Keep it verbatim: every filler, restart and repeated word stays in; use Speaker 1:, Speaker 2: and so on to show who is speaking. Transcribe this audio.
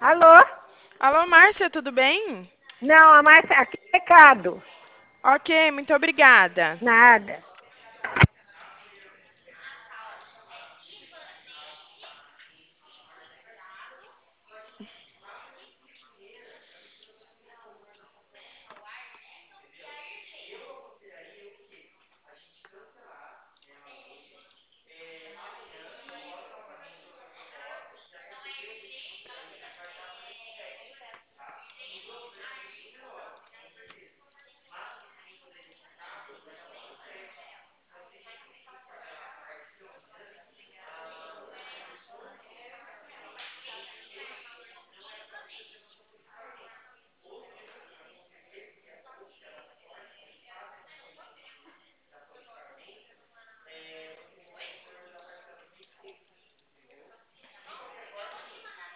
Speaker 1: Alô?
Speaker 2: Alô, Márcia, tudo bem?
Speaker 1: Não, a Márcia, aqui é recado.
Speaker 2: Ok, muito obrigada.
Speaker 1: Nada.